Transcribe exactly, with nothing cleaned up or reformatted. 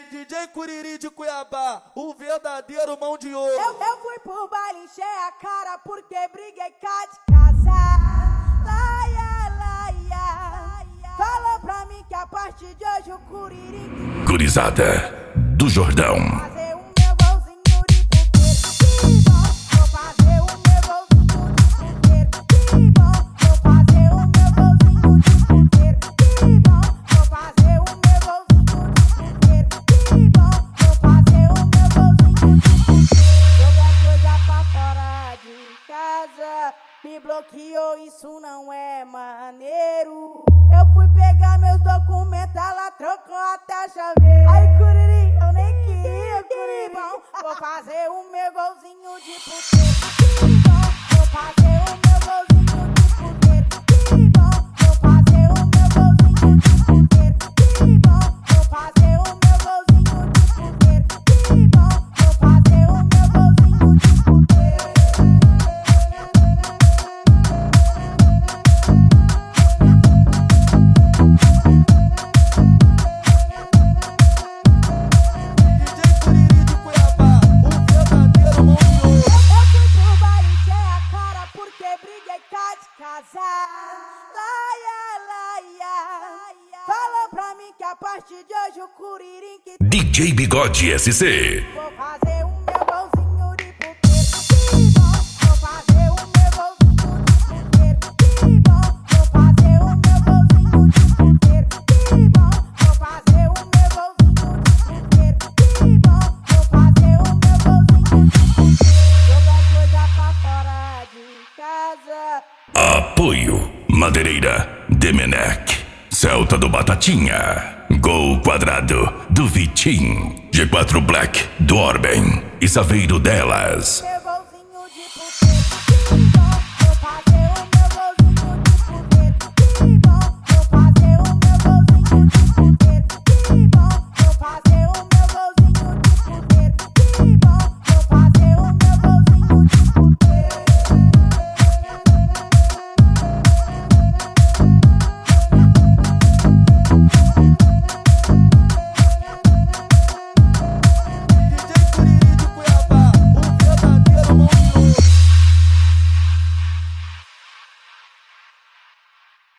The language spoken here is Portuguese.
D J Curiri de Cuiabá, o verdadeiro mão de ouro. Eu, eu fui pro baile, encher a cara porque briguei cá de casa. Laia, laia, falou pra mim que a partir de hoje o Curiri Gurizada do Jordão. fazer o meu golzinho de puteiro. Que bom, vou fazer o meu golzinho de puteiro. Que bom, vou fazer o meu golzinho de puteiro. Que bom, vou fazer o meu golzinho de puteiro. Que bom, vou fazer o meu golzinho de puteiro. Jogar coisa pra fora de casa, me bloqueou, isso não é maneiro. Eu fui pegar meus documentos, ela trocou até a chave. Ai, Curiri, eu nem queria, Curiri. Bom, vou fazer o meu golzinho de puteiro. Que bom, vou fazer o meu golzinho de puteiro. Que bom, vou fazer o meu golzinho de puteiro. Que bom, vou fazer o meu golzinho de puteiro. Que bom, vou fazer o meu golzinho de puteiro. Laia, laia, falou pra mim que a partir de hoje o Curiri que D J Bigode S C. vou fazer o meu golzinho de puteiro. Que bom, vou fazer o meu golzinho de puteiro. Que bom, vou fazer o meu golzinho de puteiro. Que bom, vou fazer o meu golzinho de puteiro. Que bom, vou fazer o meu golzinho de puteiro. Jogar coisa pra fora de casa. Apoio Madeireira Demenec, Celta do Batatinha, Gol Quadrado do Vitim, G quatro Black do Orben e Saveiro Delas.